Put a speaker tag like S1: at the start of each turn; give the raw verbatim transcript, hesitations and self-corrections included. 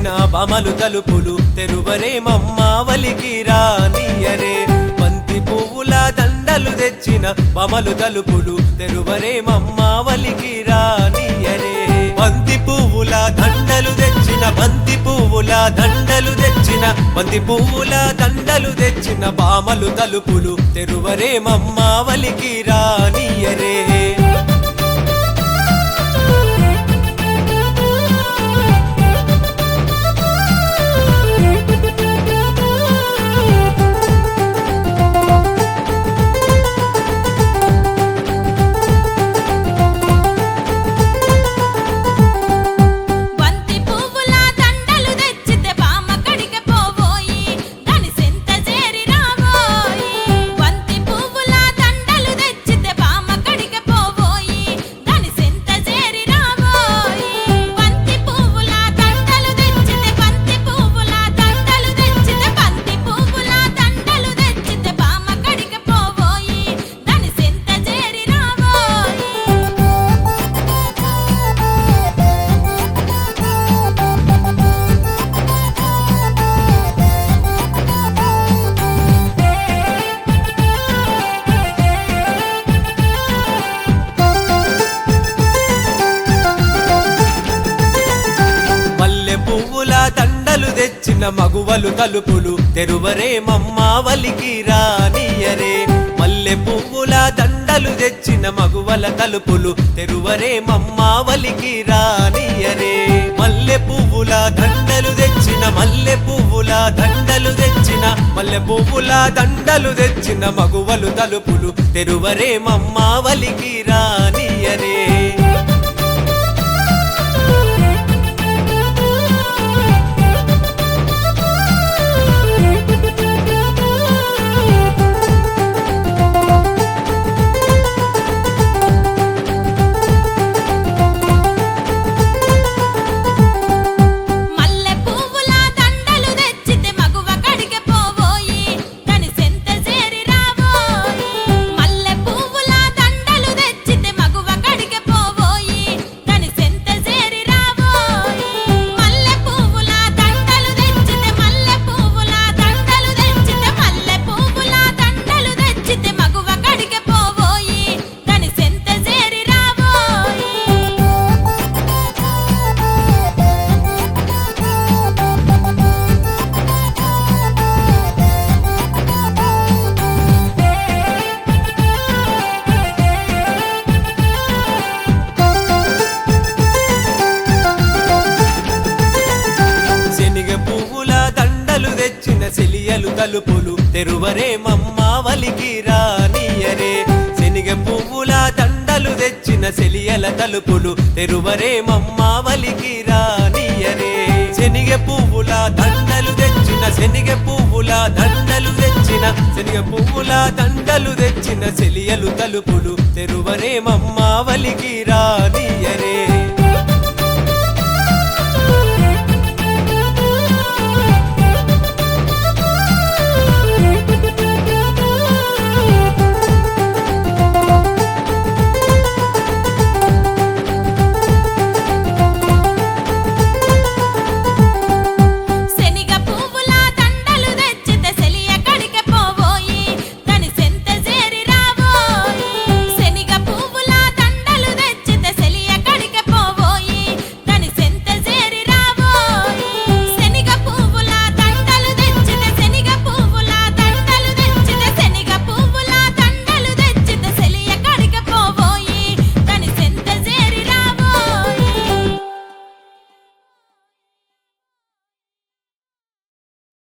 S1: తెచ్చిన బామలు తలుపులు తెరువరే మమ్మావలికి రానియరే బంతి పువ్వుల దండలు తెచ్చిన బామలు తలుపులు తెరువరే మమ్మావలికి రానియరే బంతి పువ్వుల దండలు తెచ్చిన బంతి పువ్వుల దండలు తెచ్చిన బంతి పువ్వుల దండలు తెచ్చిన బామలు తలుపులు తెరువరే మమ్మావలికి రానియరే దండలు తెచ్చిన మగువలు తలుపులు తెరువరే మమ్మావలికి రానియరే మల్లె పువ్వుల దండలు తెచ్చిన మగువల తలుపులు తెరువరే మమ్మావలికి రానియరే మల్లె పువ్వుల దండలు తెచ్చిన మల్లె పువ్వుల దండలు తెచ్చిన మల్లె పువ్వుల దండలు తెచ్చిన మగువలు తలుపులు తెరువరే మమ్మావలికి రానియరే సెలియలు తలుపులు తెరువరే మమ్మావలికి రానియరే శనిగ పువ్వుల దండలు తెచ్చిన సెలియల తలుపులు తెరువరే మమ్మావలికి రానియరే శనిగ పువ్వుల దండలు తెచ్చిన శనిగ పువ్వుల దండలు తెచ్చిన శనిగ పువ్వుల దండలు తెచ్చిన సెలియలు తలుపులు తెరువరే మమ్మావలికి రానియరే